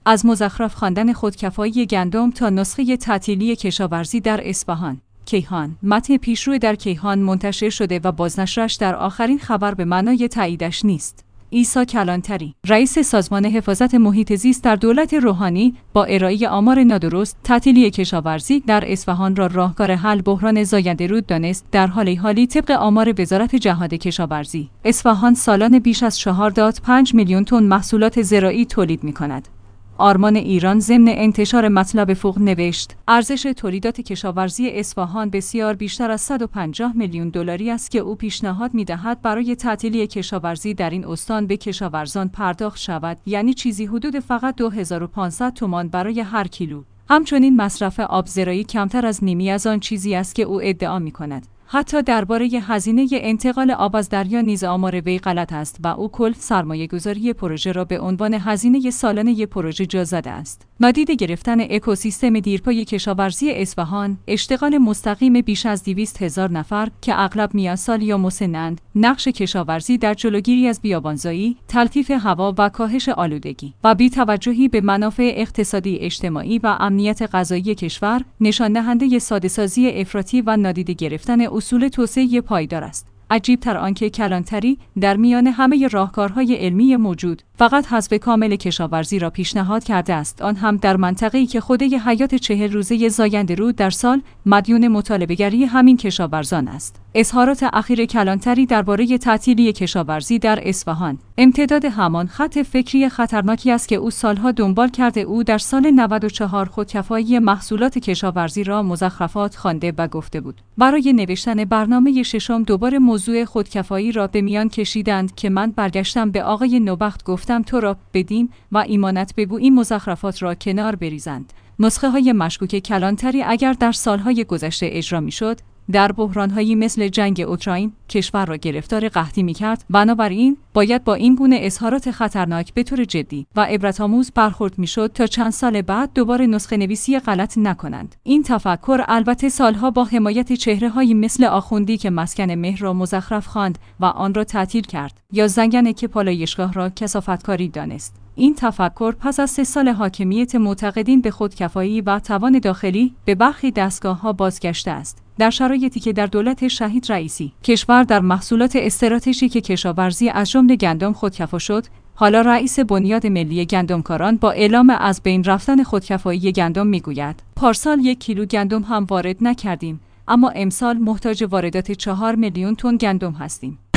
از مزخرف خواندن خودکفایی گندم تا نسخه تعطیلی کشاورزی در اصفهان. کیهان. متن پیشرو در کیهان منتشر شده و بازنشرش در آخرین خبر به معنای تاییدش نیست. عیسی کلانتری، رئیس سازمان حفاظت محیط زیست در دولت روحانی، با ارائه آمار نادرست تعطیلی کشاورزی در اصفهان را راهکار حل بحران زاینده‌رود دانست. در حالی طبق آمار وزارت جهاد کشاورزی، اصفهان سالانه بیش از 4.5 میلیون تن محصولات زراعی تولید می‌کند. آرمان ایران ضمن انتشار مطلب فوق نوشت: ارزش تولیدات کشاورزی اصفهان بسیار بیشتر از 150 میلیون دلاری است که او پیشنهاد می‌دهد برای تعطیلی کشاورزی در این استان به کشاورزان پرداخت شود، یعنی چیزی حدود فقط 2500 تومان برای هر کیلو. همچنین مصرف آب زراعی کمتر از نیمی از آن چیزی است که او ادعا می‌کند. حتی درباره هزینه انتقال آب از دریا نیز آمار وی غلط است و او کل سرمایه‌گذاری پروژه را به عنوان هزینه سالانه پروژه جا زده است. نادیده گرفتن اکوسیستم دیرپای کشاورزی اصفهان، اشتغال مستقیم بیش از 200,000 نفر که اغلب میانسال یا مسن‌اند، نقش کشاورزی در جلوگیری از بیابانزایی، تلطیف هوا و کاهش آلودگی و بی‌توجهی به منافع اقتصادی، اجتماعی و امنیت غذایی کشور، نشان دهنده ساده‌سازی افراطی و نادیده گرفتن اصول توسعه پایدار است. عجیب‌تر آنکه کلانتری در میان همه راهکارهای علمی موجود فقط حذف کامل کشاورزی را پیشنهاد کرده است، آن هم در منطقه‌ای که خوده حیات 40 روزه زاینده‌رود در سال مدیون مطالبه‌گری همین کشاورزان است. اظهارات اخیر کلانتری درباره تعطیلی کشاورزی در اصفهان امتداد همان خط فکری خطرناکی است که او سالها دنبال کرده. او در سال 94 خودکفایی محصولات کشاورزی را مزخرفات خوانده و گفته بود. برای نوشتن برنامه ششم دوباره موضوع خودکفایی را به میان کشیدند که من برگشتم به آقای نوبخت گفتم تو را بدیم و ایمانت بگو این مزخرفات را کنار بریزند. نسخه های مشکوک کلانتری اگر در سالهای گذشته اجرا میشد، در بحران‌هایی مثل جنگ اوکراین کشور را گرفتار قحطی می‌کرد. بنابراین باید با این گونه اظهارات خطرناک به طور جدی و عبرت‌آموز برخورد می‌شد تا چند سال بعد دوباره نسخه نویسی غلط نکنند. این تفکر البته سالها با حمایت چهره‌هایی مثل آخوندی که مسکن مهر را مزخرف خواند و آن را تعطیل کرد، یا زنگنه که پالایشگاه را کثافتکاری دانست. این تفکر پس از 3 سال حاکمیت معتقدین به خودکفایی و توان داخلی به برخی دستگاه‌ها بازگشته است. در شرایطی که در دولت شهید رئیسی کشور در محصولات استراتژیک کشاورزی از جمله گندم خودکفا شد، حالا رئیس بنیاد ملی گندمکاران با اعلام از بین رفتن خودکفایی گندم میگوید: پارسال 1 کیلو گندم هم وارد نکردیم، اما امسال محتاج واردات 4 میلیون تن گندم هستیم.